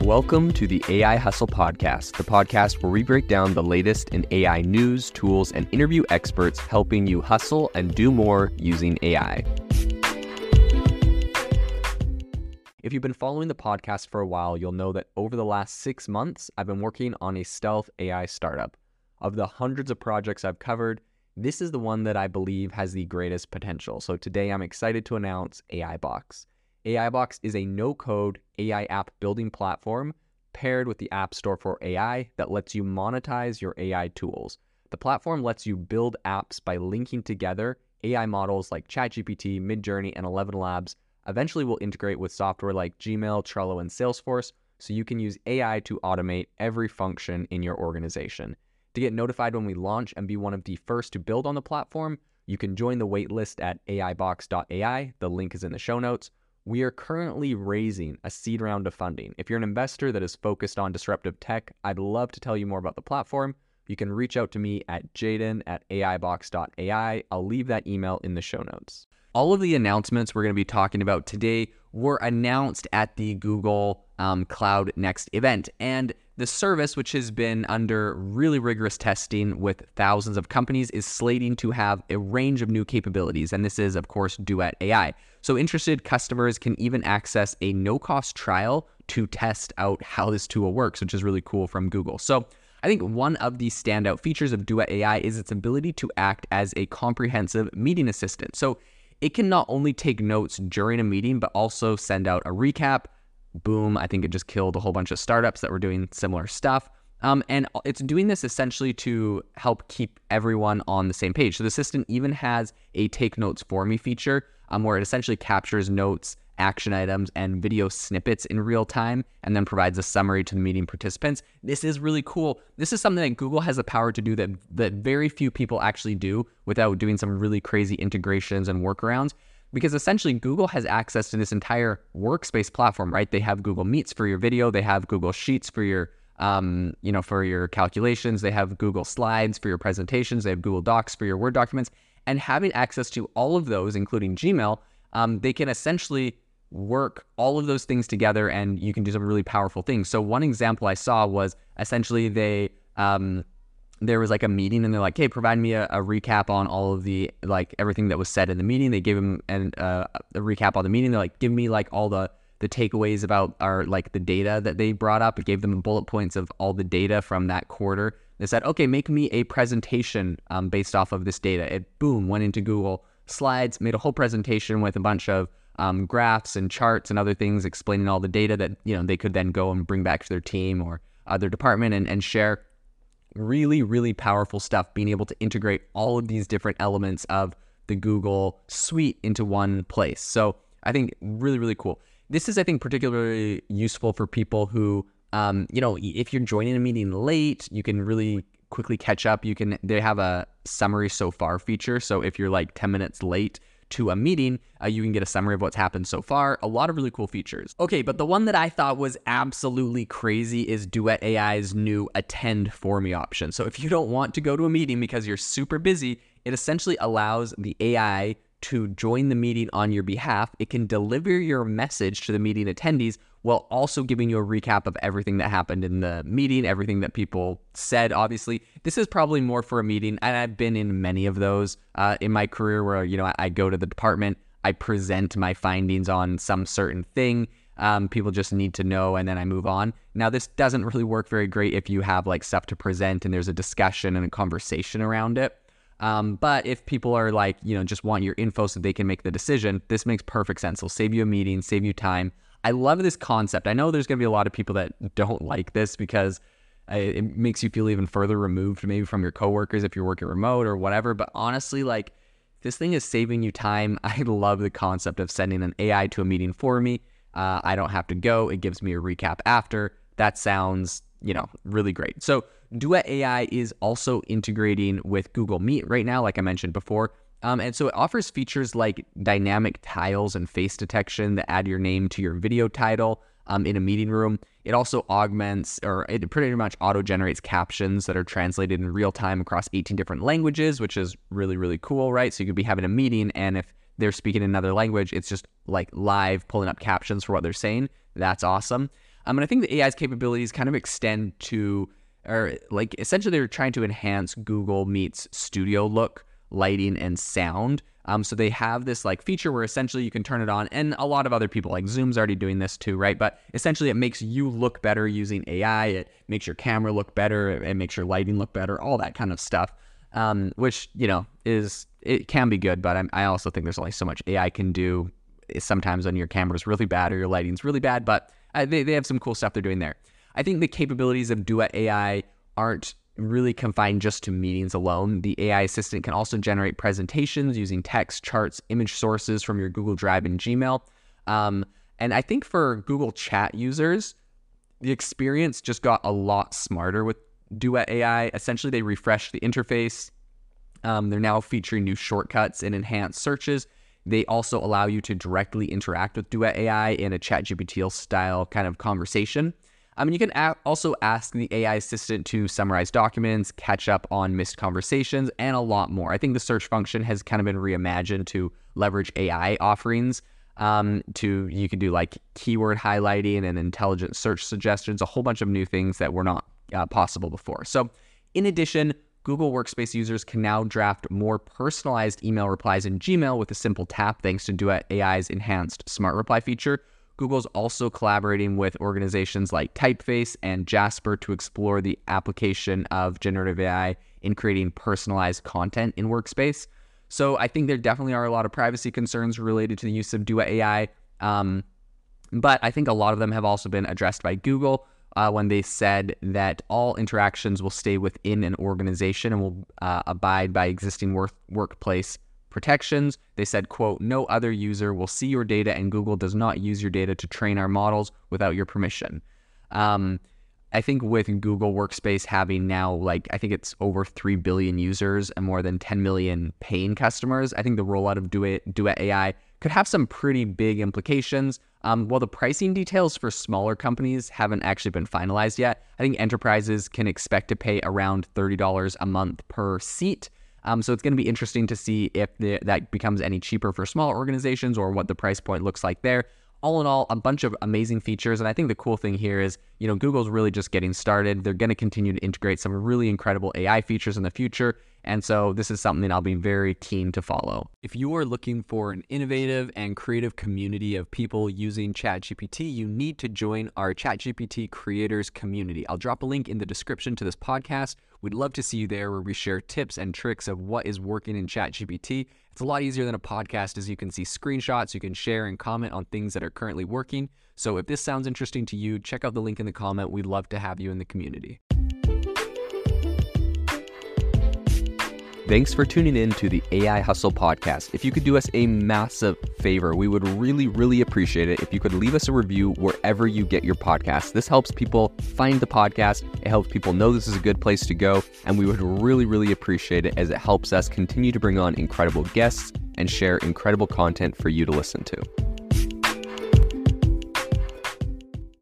Welcome to the AI Hustle Podcast, the podcast where we break down the latest in AI news, tools, and interview experts helping you hustle and do more using AI. If you've been following the podcast for a while, you'll know that over the last 6 months, I've been working on a stealth AI startup. Of the hundreds of projects I've covered, this is the one that I believe has the greatest potential. So today I'm excited to announce AIBox. AIBox is a no-code AI app building platform paired with the App Store for AI that lets you monetize your AI tools. The platform lets you build apps by linking together AI models like ChatGPT, Midjourney, and ElevenLabs. Eventually will integrate with software like Gmail, Trello, and Salesforce, so you can use AI to automate every function in your organization. To get notified when we launch and be one of the first to build on the platform, you can join the waitlist at aibox.ai. The link is in the show notes. We are currently raising a seed round of funding. If you're an investor that is focused on disruptive tech, I'd love to tell you more about the platform. You can reach out to me at jaden@aibox.ai. I'll leave that email in the show notes. All of the announcements we're going to be talking about today were announced at the Google Cloud Next event. And the service, which has been under really rigorous testing with thousands of companies, is slating to have a range of new capabilities. And this is, of course, Duet AI. So interested customers can even access a no-cost trial to test out how this tool works, which is really cool from Google. So I think one of the standout features of Duet AI is its ability to act as a comprehensive meeting assistant. So it can not only take notes during a meeting, but also send out a recap. Boom, I think it just killed a whole bunch of startups that were doing similar stuff. And it's doing this essentially to help keep everyone on the same page. So the assistant even has a take notes for me feature where it essentially captures notes, action items, and video snippets in real time, and then provides a summary to the meeting participants. This is really cool. This is something that Google has the power to do that very few people actually do without doing some really crazy integrations and workarounds. Because essentially Google has access to this entire workspace platform, right? They have Google Meets for your video. They have Google Sheets for your, for your calculations. They have Google Slides for your presentations. They have Google Docs for your Word documents. And having access to all of those, including Gmail, they can essentially work all of those things together, and you can do some really powerful things. So one example I saw was essentially there was like a meeting, and they're like, hey, provide me a recap on all of the, like, everything that was said in the meeting. They gave him a recap on the meeting. They're like, give me like all the takeaways about the data that they brought up. It gave them bullet points of all the data from that quarter. They said, okay, make me a presentation based off of this data. It, boom, went into Google Slides, made a whole presentation with a bunch of graphs and charts and other things explaining all the data that, they could then go and bring back to their team or their department and share. Really, really powerful stuff, being able to integrate all of these different elements of the Google suite into one place. So I think really, really cool. This is, I think, particularly useful for people who, if you're joining a meeting late, you can really quickly catch up. They have a summary so far feature. So if you're like 10 minutes late to a meeting, you can get a summary of what's happened so far. A lot of really cool features. Okay, but the one that I thought was absolutely crazy is Duet AI's new Attend For Me option. So if you don't want to go to a meeting because you're super busy, it essentially allows the AI to join the meeting on your behalf. It can deliver your message to the meeting attendees while also giving you a recap of everything that happened in the meeting, everything that people said. Obviously, this is probably more for a meeting, and I've been in many of those in my career where, I go to the department, I present my findings on some certain thing. People just need to know, and then I move on. Now, this doesn't really work very great if you have like stuff to present and there's a discussion and a conversation around it. But if people are like, just want your info so they can make the decision, this makes perfect sense. It'll save you a meeting, save you time. I love this concept. I know there's going to be a lot of people that don't like this because it makes you feel even further removed maybe from your coworkers if you're working remote or whatever. But honestly, like, this thing is saving you time. I love the concept of sending an AI to a meeting for me. I don't have to go. It gives me a recap after. That sounds, really great. So Duet AI is also integrating with Google Meet right now, like I mentioned before. And so it offers features like dynamic tiles and face detection that add your name to your video title in a meeting room. It also augments, or it pretty much auto-generates captions that are translated in real time across 18 different languages, which is really, really cool, right? So you could be having a meeting, and if they're speaking another language, it's just like live pulling up captions for what they're saying. That's awesome. And I think the AI's capabilities kind of extend to, or like essentially they're trying to enhance Google Meet's studio look, lighting, and sound. So they have this like feature where essentially you can turn it on, and a lot of other people like Zoom's already doing this too, right? But essentially it makes you look better using AI. It makes your camera look better. It makes your lighting look better, all that kind of stuff, which, it can be good, but I also think there's only so much AI can do sometimes when your camera's really bad or your lighting's really bad, but they have some cool stuff they're doing there. I think the capabilities of Duet AI aren't really confined just to meetings alone. The AI assistant can also generate presentations using text, charts, image sources from your Google Drive and Gmail. And I think for Google Chat users, the experience just got a lot smarter with Duet AI. Essentially, they refreshed the interface. They're now featuring new shortcuts and enhanced searches. They also allow you to directly interact with Duet AI in a ChatGPT style kind of conversation. You can also ask the AI assistant to summarize documents, catch up on missed conversations, and a lot more. I think the search function has kind of been reimagined to leverage AI offerings. You can do like keyword highlighting and intelligent search suggestions, a whole bunch of new things that were not possible before. So in addition, Google Workspace users can now draft more personalized email replies in Gmail with a simple tap thanks to Duet AI's enhanced Smart Reply feature. Google's also collaborating with organizations like Typeface and Jasper to explore the application of generative AI in creating personalized content in Workspace. So I think there definitely are a lot of privacy concerns related to the use of Duet AI, but I think a lot of them have also been addressed by Google when they said that all interactions will stay within an organization and will abide by existing workplace protections. They said, quote, "No other user will see your data, and Google does not use your data to train our models without your permission." I think with Google Workspace having now, I think it's over 3 billion users and more than 10 million paying customers, I think the rollout of Duet AI could have some pretty big implications. While the pricing details for smaller companies haven't actually been finalized yet, I think enterprises can expect to pay around $30 a month per seat. So it's going to be interesting to see if that becomes any cheaper for small organizations or what the price point looks like there. All in all, a bunch of amazing features. And I think the cool thing here is, Google's really just getting started. They're going to continue to integrate some really incredible AI features in the future. And so this is something I'll be very keen to follow. If you are looking for an innovative and creative community of people using ChatGPT, you need to join our ChatGPT creators community. I'll drop a link in the description to this podcast. We'd love to see you there, where we share tips and tricks of what is working in ChatGPT. It's a lot easier than a podcast, as you can see screenshots, you can share and comment on things that are currently working. So if this sounds interesting to you, check out the link in the comment. We'd love to have you in the community. Thanks for tuning in to the AI Hustle podcast. If you could do us a massive favor, we would really, really appreciate it if you could leave us a review wherever you get your podcasts. This helps people find the podcast. It helps people know this is a good place to go. And we would really, really appreciate it, as it helps us continue to bring on incredible guests and share incredible content for you to listen to.